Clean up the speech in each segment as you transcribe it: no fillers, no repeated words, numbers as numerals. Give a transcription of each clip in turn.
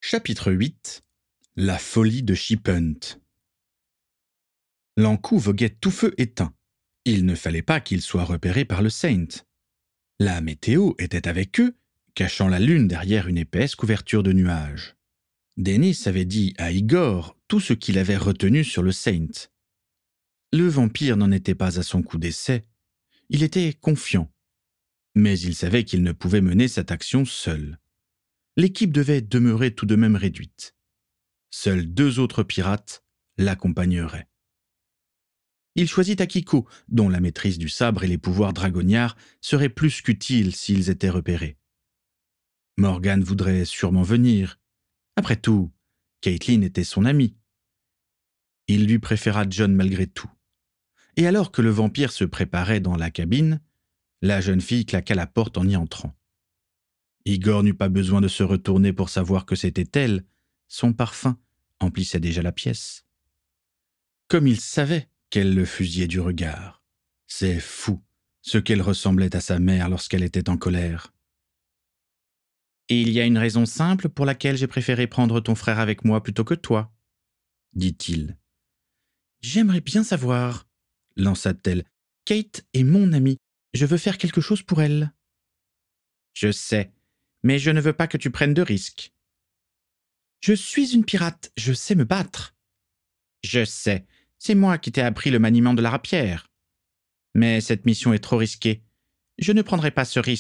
Chapitre 8 La folie de Sheephunt. L'Ankou voguait tout feu éteint. Il ne fallait pas qu'il soit repéré par le Saint. La météo était avec eux, cachant la lune derrière une épaisse couverture de nuages. Dennis avait dit à Igor tout ce qu'il avait retenu sur le Saint. Le vampire n'en était pas à son coup d'essai. Il était confiant. Mais il savait qu'il ne pouvait mener cette action seul. L'équipe devait demeurer tout de même réduite. Seuls 2 autres pirates l'accompagneraient. Il choisit Akiko, dont la maîtrise du sabre et les pouvoirs dragonniards seraient plus qu'utiles s'ils étaient repérés. Morgan voudrait sûrement venir. Après tout, Caitlin était son amie. Il lui préféra John malgré tout. Et alors que le vampire se préparait dans la cabine, la jeune fille claqua la porte en y entrant. Igor n'eut pas besoin de se retourner pour savoir que c'était elle. Son parfum emplissait déjà la pièce. Comme il savait qu'elle le fusillait du regard. C'est fou, ce qu'elle ressemblait à sa mère lorsqu'elle était en colère. « Il y a une raison simple pour laquelle j'ai préféré prendre ton frère avec moi plutôt que toi, » dit-il. « J'aimerais bien savoir, » lança-t-elle. « Kate est mon amie. Je veux faire quelque chose pour elle. »« Je sais, mais je ne veux pas que tu prennes de risques. »« Je suis une pirate, je sais me battre. »« Je sais, c'est moi qui t'ai appris le maniement de la rapière. Mais cette mission est trop risquée. Je ne prendrai pas ce risque. »«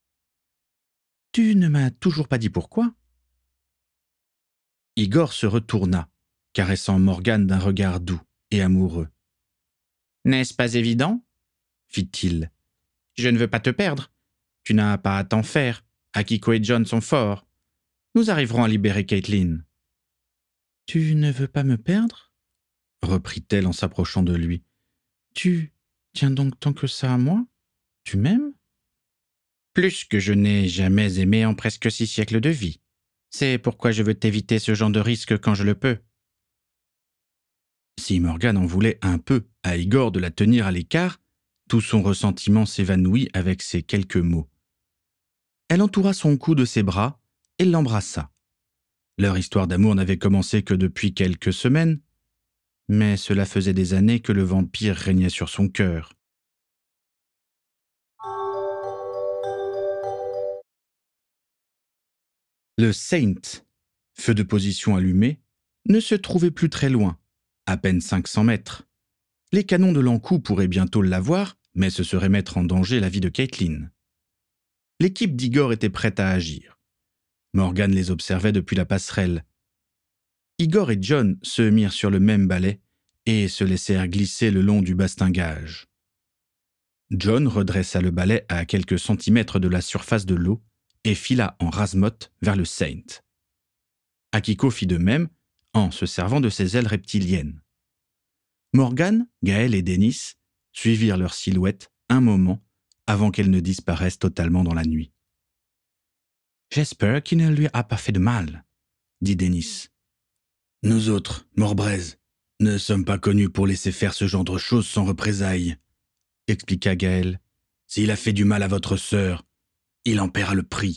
Tu ne m'as toujours pas dit pourquoi. » Igor se retourna, caressant Morgan d'un regard doux et amoureux. « N'est-ce pas évident ?» fit-il. « Je ne veux pas te perdre. Tu n'as pas à t'en faire. Akiko et John sont forts. Nous arriverons à libérer Caitlin. »« Tu ne veux pas me perdre ?» reprit-elle en s'approchant de lui. « Tu tiens donc tant que ça à moi? Tu m'aimes ?»« Plus que je n'ai jamais aimé en presque 6 siècles de vie. C'est pourquoi je veux t'éviter ce genre de risque quand je le peux. » Si Morgan en voulait un peu à Igor de la tenir à l'écart, tout son ressentiment s'évanouit avec ces quelques mots. Elle entoura son cou de ses bras et l'embrassa. Leur histoire d'amour n'avait commencé que depuis quelques semaines, mais cela faisait des années que le vampire régnait sur son cœur. Le Saint, feu de position allumé, ne se trouvait plus très loin, à peine 500 mètres. Les canons de l'Ankou pourraient bientôt l'avoir, mais ce serait mettre en danger la vie de Caitlin. L'équipe d'Igor était prête à agir. Morgan les observait depuis la passerelle. Igor et John se mirent sur le même balai et se laissèrent glisser le long du bastingage. John redressa le balai à quelques centimètres de la surface de l'eau et fila en rase-motte vers le Saint. Akiko fit de même en se servant de ses ailes reptiliennes. Morgan, Gaël et Dennis suivirent leur silhouette un moment avant qu'elle ne disparaisse totalement dans la nuit. « J'espère qu'il ne lui a pas fait de mal, » dit Dennis. « Nous autres, morts-braises, ne sommes pas connus pour laisser faire ce genre de choses sans représailles, » expliqua Gaël. « S'il a fait du mal à votre sœur, il en paiera le prix. »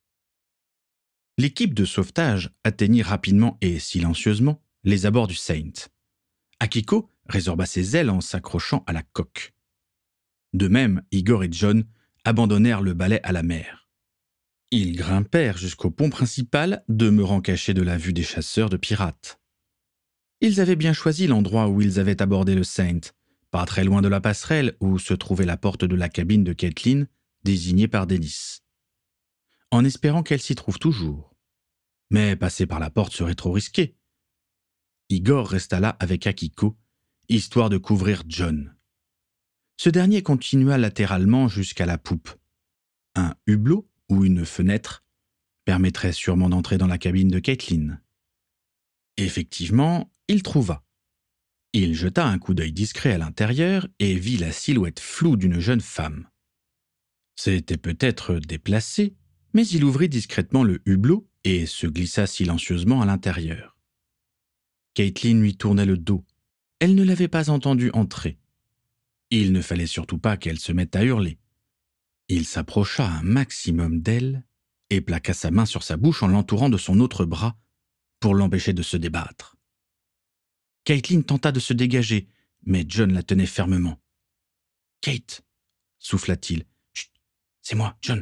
L'équipe de sauvetage atteignit rapidement et silencieusement les abords du Saint. Akiko résorba ses ailes en s'accrochant à la coque. De même, Igor et John abandonnèrent le balai à la mer. Ils grimpèrent jusqu'au pont principal, demeurant cachés de la vue des chasseurs de pirates. Ils avaient bien choisi l'endroit où ils avaient abordé le Saint, pas très loin de la passerelle où se trouvait la porte de la cabine de Caitlin, désignée par Dennis. En espérant qu'elle s'y trouve toujours. Mais passer par la porte serait trop risqué. Igor resta là avec Akiko, histoire de couvrir John. Ce dernier continua latéralement jusqu'à la poupe. Un hublot ou une fenêtre permettrait sûrement d'entrer dans la cabine de Caitlin. Effectivement, il trouva. Il jeta un coup d'œil discret à l'intérieur et vit la silhouette floue d'une jeune femme. C'était peut-être déplacé, mais il ouvrit discrètement le hublot et se glissa silencieusement à l'intérieur. Caitlin lui tournait le dos. Elle ne l'avait pas entendu entrer. Il ne fallait surtout pas qu'elle se mette à hurler. Il s'approcha un maximum d'elle et plaqua sa main sur sa bouche en l'entourant de son autre bras pour l'empêcher de se débattre. Caitlin tenta de se dégager, mais John la tenait fermement. « Kate !» souffla-t-il. « Chut, c'est moi, John !»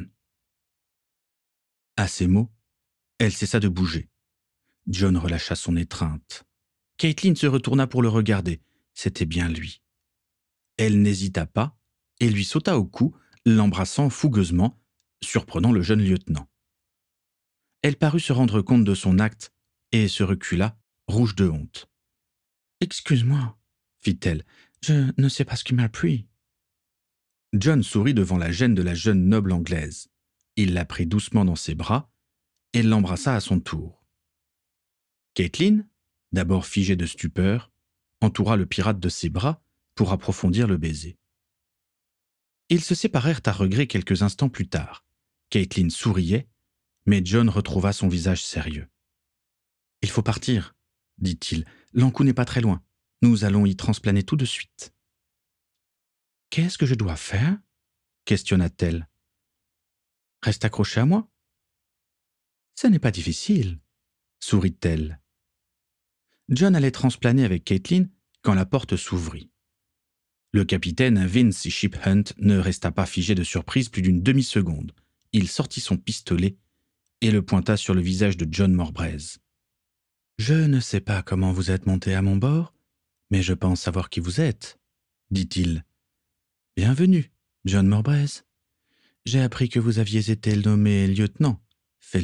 À ces mots, elle cessa de bouger. John relâcha son étreinte. Caitlin se retourna pour le regarder. C'était bien lui. Elle n'hésita pas et lui sauta au cou, l'embrassant fougueusement, surprenant le jeune lieutenant. Elle parut se rendre compte de son acte et se recula, rouge de honte. « Excuse-moi, fit-elle, je ne sais pas ce qui m'a pris. » John sourit devant la gêne de la jeune noble anglaise. Il la prit doucement dans ses bras et l'embrassa à son tour. Caitlin, d'abord figée de stupeur, entoura le pirate de ses bras pour approfondir le baiser. Ils se séparèrent à regret quelques instants plus tard. Caitlin souriait, mais John retrouva son visage sérieux. « Il faut partir, » dit-il. « L'Ankou n'est pas très loin. Nous allons y transplaner tout de suite. »« Qu'est-ce que je dois faire ?» questionna-t-elle. « Reste accroché à moi. »« Ce n'est pas difficile, » sourit-elle. John allait transplaner avec Caitlin quand la porte s'ouvrit. Le capitaine Vince Shiphunt ne resta pas figé de surprise plus d'une demi-seconde. Il sortit son pistolet et le pointa sur le visage de John Morbraise. « Je ne sais pas comment vous êtes monté à mon bord, mais je pense savoir qui vous êtes, » dit-il. « Bienvenue, John Morbraise. J'ai appris que vous aviez été nommé lieutenant. Félicitations. »«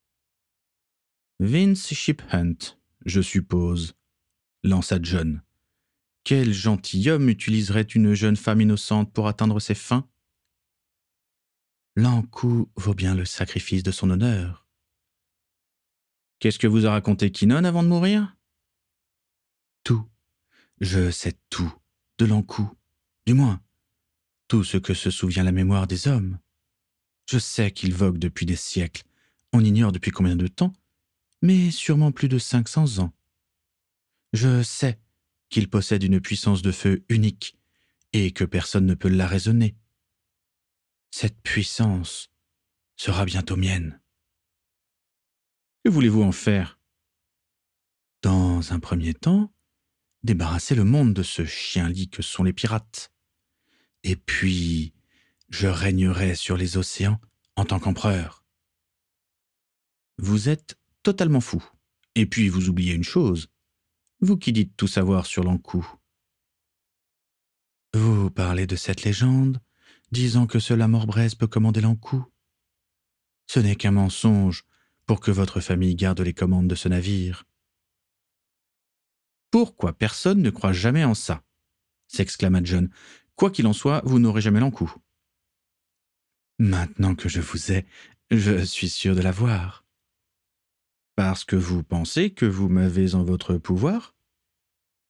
Vince Shiphunt, je suppose, » lança John. « Quel gentilhomme utiliserait une jeune femme innocente pour atteindre ses fins ? » « L'Ankou vaut bien le sacrifice de son honneur. »« Qu'est-ce que vous a raconté Kinnon avant de mourir ? » ?»« Tout. Je sais tout de l'Ankou. Du moins, tout ce que se souvient la mémoire des hommes. Je sais qu'il vogue depuis des siècles. On ignore depuis combien de temps, mais sûrement plus de 500 ans. Je sais qu'il possède une puissance de feu unique et que personne ne peut la raisonner. Cette puissance sera bientôt mienne. Que voulez-vous en faire ? Dans un premier temps, débarrasser le monde de ce chien-lit que sont les pirates. Et puis, je régnerai sur les océans en tant qu'empereur. Vous êtes totalement fou. Et puis vous oubliez une chose. Vous qui dites tout savoir sur l'Ankou. Vous parlez de cette légende, disant que seul la Morbraise peut commander l'Ankou. Ce n'est qu'un mensonge pour que votre famille garde les commandes de ce navire. Pourquoi personne ne croit jamais en ça ? S'exclama John. Quoi qu'il en soit, vous n'aurez jamais l'Ankou. Maintenant que je vous ai, je suis sûr de l'avoir. Parce que vous pensez que vous m'avez en votre pouvoir ? Répulso !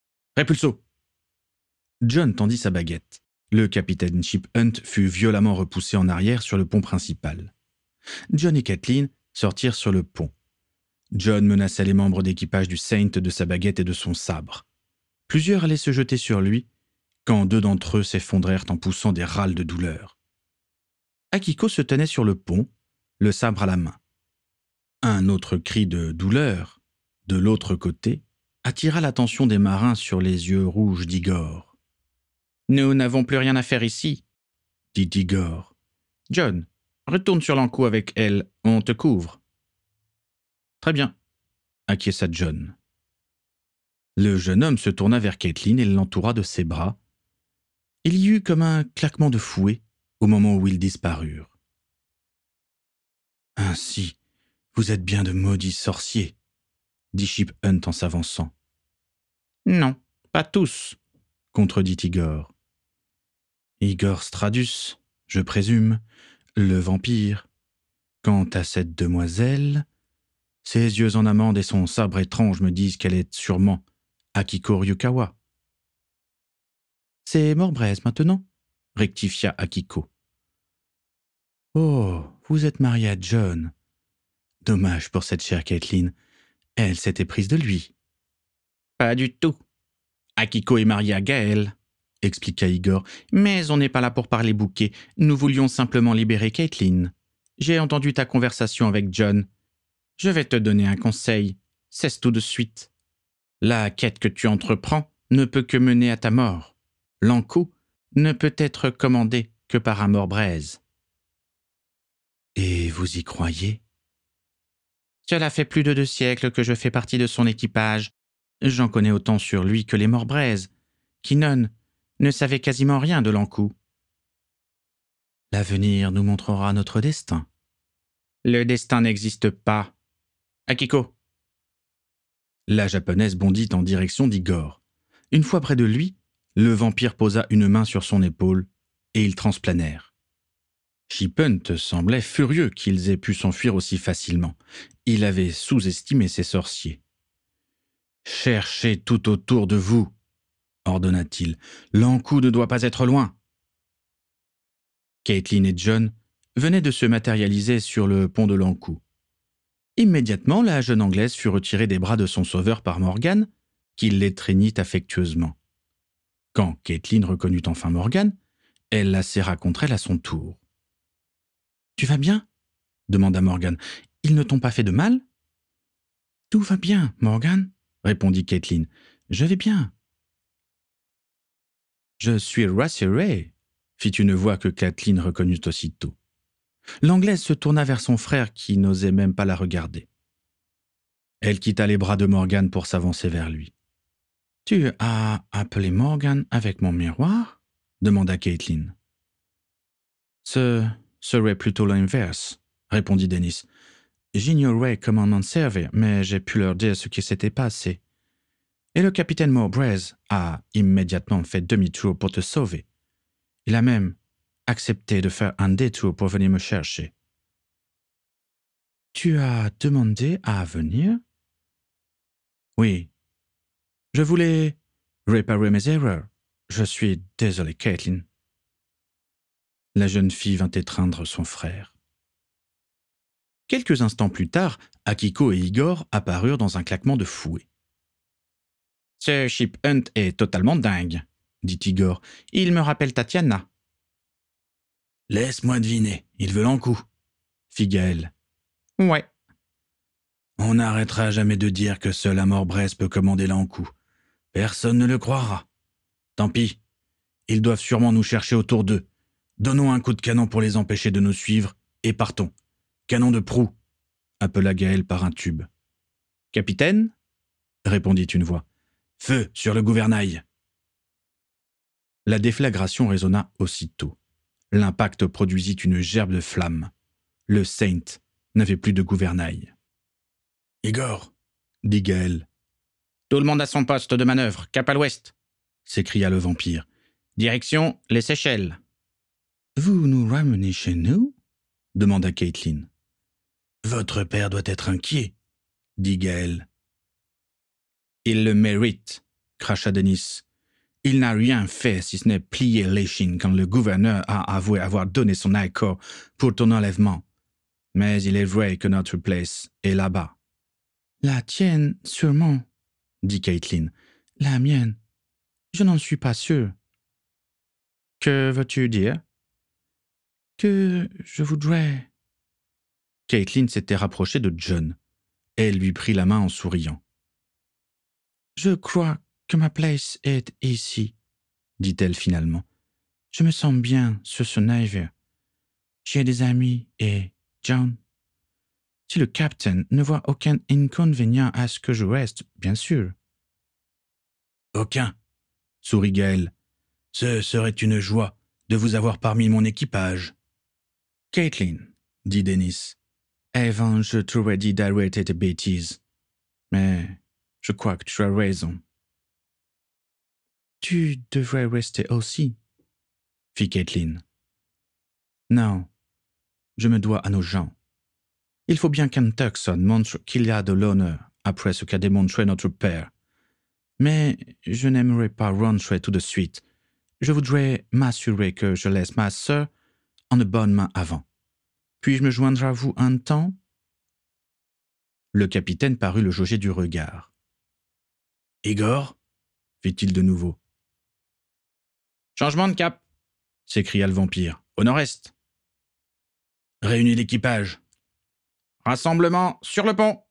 John tendit sa baguette. Le capitaine Shiphunt fut violemment repoussé en arrière sur le pont principal. John et Caitlin sortirent sur le pont. John menaça les membres d'équipage du Saint de sa baguette et de son sabre. Plusieurs allaient se jeter sur lui, quand 2 d'entre eux s'effondrèrent en poussant des râles de douleur. Akiko se tenait sur le pont, le sabre à la main. Un autre cri de douleur, de l'autre côté, attira l'attention des marins sur les yeux rouges d'Igor. « Nous n'avons plus rien à faire ici, » dit Igor. « John, retourne sur l'Ankou avec elle, on te couvre. »« Très bien, » acquiesça John. Le jeune homme se tourna vers Caitlin et l'entoura de ses bras. Il y eut comme un claquement de fouet au moment où ils disparurent. « Ainsi, vous êtes bien de maudits sorciers, » dit Shiphunt en s'avançant. « Non, pas tous, » contredit Igor. « Igor Stradus, je présume, le vampire. Quant à cette demoiselle, ses yeux en amande et son sabre étrange me disent qu'elle est sûrement Akiko Ryukawa. »« C'est Morbraise maintenant, » rectifia Akiko. « Oh, vous êtes marié à John. Dommage pour cette chère Caitlin. Elle s'était prise de lui. »« Pas du tout. Akiko est mariée à Gaël, » expliqua Igor. « Mais on n'est pas là pour parler bouquet. Nous voulions simplement libérer Caitlin. J'ai entendu ta conversation avec John. Je vais te donner un conseil. Cesse tout de suite. La quête que tu entreprends ne peut que mener à ta mort. L'encou ne peut être commandé que par un mort-braise. Et vous y croyez? Cela fait plus de 2 siècles que je fais partie de son équipage. J'en connais autant sur lui que les morts-braises. Kinnon ne savait quasiment rien de l'encou. L'avenir nous montrera notre destin. Le destin n'existe pas. Akiko. La japonaise bondit en direction d'Igor. Une fois près de lui, le vampire posa une main sur son épaule et ils transplanèrent. Shiphunt semblait furieux qu'ils aient pu s'enfuir aussi facilement. Il avait sous-estimé ses sorciers. « Cherchez tout autour de vous !» ordonna-t-il. « L'encou ne doit pas être loin !» Caitlin et John venaient de se matérialiser sur le pont de l'encou. Immédiatement, la jeune Anglaise fut retirée des bras de son sauveur par Morgan, qui l'étreignit affectueusement. Quand Caitlin reconnut enfin Morgan, elle la serra contre elle à son tour. « Tu vas bien ?» demanda Morgan. « Ils ne t'ont pas fait de mal ?»« Tout va bien, Morgan, » répondit Caitlin. « Je vais bien. »« Je suis rassurée, » fit une voix que Caitlin reconnut aussitôt. L'Anglaise se tourna vers son frère qui n'osait même pas la regarder. Elle quitta les bras de Morgan pour s'avancer vers lui. « Tu as appelé Morgan avec mon miroir ?» demanda Caitlin. « Ce serait plutôt l'inverse, » répondit Dennis. « J'ignorais comment m'en servir, mais j'ai pu leur dire ce qui s'était passé. Et le capitaine Mowbray a immédiatement fait demi-tour pour te sauver. Il a même accepté de faire un détour pour venir me chercher. »« Tu as demandé à venir ?»« Oui. Je voulais réparer mes erreurs. Je suis désolé, Caitlin. » La jeune fille vint étreindre son frère. Quelques instants plus tard, Akiko et Igor apparurent dans un claquement de fouet. « Ce Shiphunt est totalement dingue, » dit Igor. « Il me rappelle Tatiana. »« Laisse-moi deviner, il veut l'encou, » fit Gaël. « Ouais. »« On n'arrêtera jamais de dire que seul un mort-braise peut commander l'encou. Personne ne le croira. Tant pis, ils doivent sûrement nous chercher autour d'eux. Donnons un coup de canon pour les empêcher de nous suivre et partons. Canon de proue, » appela Gaël par un tube. « Capitaine ?» répondit une voix. « Feu sur le gouvernail !» La déflagration résonna aussitôt. L'impact produisit une gerbe de flammes. Le Saint n'avait plus de gouvernail. « Igor !» dit Gaël. « Tout le monde à son poste de manœuvre, cap à l'ouest !» s'écria le vampire. « Direction les Seychelles. »« Vous nous ramenez chez nous ?» demanda Caitlin. « Votre père doit être inquiet, » dit Gaël. « Il le mérite, » cracha Dennis. « Il n'a rien fait si ce n'est plier l'échine quand le gouverneur a avoué avoir donné son accord pour ton enlèvement. Mais il est vrai que notre place est là-bas. »« La tienne, sûrement, » dit Caitlin. « La mienne, je n'en suis pas sûre. »« Que veux-tu dire ?»« Que je voudrais... » Caitlin s'était rapprochée de John. Elle lui prit la main en souriant. « Je crois que ma place est ici, » dit-elle finalement. « Je me sens bien sur ce navire. J'ai des amis et John. Si le capitaine ne voit aucun inconvénient à ce que je reste, bien sûr. »« Aucun, » sourit Gaël. « Ce serait une joie de vous avoir parmi mon équipage. »« Caitlin, » dit Dennis. « Avant, je t'aurais dit d'arrêter tes bêtises. Mais je crois que tu as raison. »« Tu devrais rester aussi, » fit Caitlin. « Non, je me dois à nos gens. Il faut bien qu'un Tucson montre qu'il y a de l'honneur après ce qu'a démontré notre père. Mais je n'aimerais pas rentrer tout de suite. Je voudrais m'assurer que je laisse ma sœur en de bonnes mains avant. Puis-je me joindre à vous un temps ?» Le capitaine parut le jauger du regard. « Igor ?» fit-il de nouveau. « Changement de cap !» s'écria le vampire. « Au nord-est !» Réunis l'équipage. Rassemblement sur le pont.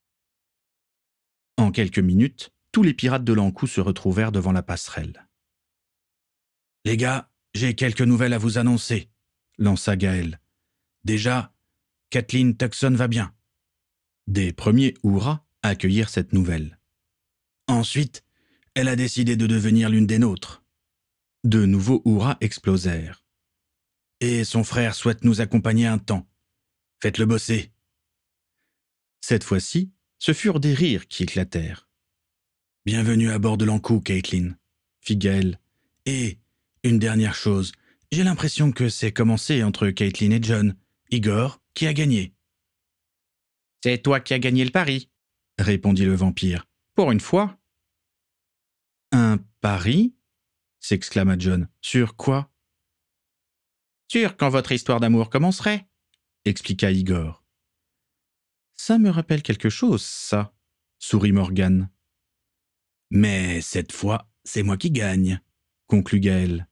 En quelques minutes, tous les pirates de l'Ankou se retrouvèrent devant la passerelle. Les gars, j'ai quelques nouvelles à vous annoncer, lança Gaël. Déjà, Kathleen Tuxon va bien. Des premiers hurrahs accueillirent cette nouvelle. Ensuite, elle a décidé de devenir l'une des nôtres. De nouveaux hurrahs explosèrent. Et son frère souhaite nous accompagner un temps. Faites-le bosser. Cette fois-ci, ce furent des rires qui éclatèrent. Bienvenue à bord de l'Ankou, Caitlin, fit Gaël. Et, une dernière chose, j'ai l'impression que c'est commencé entre Caitlin et John. Igor, qui a gagné. C'est toi qui as gagné le pari, répondit le vampire. Pour une fois. Un pari s'exclama John. Sur quoi? Sur quand votre histoire d'amour commencerait, expliqua Igor. Ça me rappelle quelque chose, ça, sourit Morgane. Mais cette fois, c'est moi qui gagne, conclut Gaël.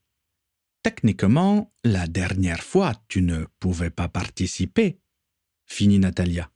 Techniquement, la dernière fois, tu ne pouvais pas participer, finit Natalia.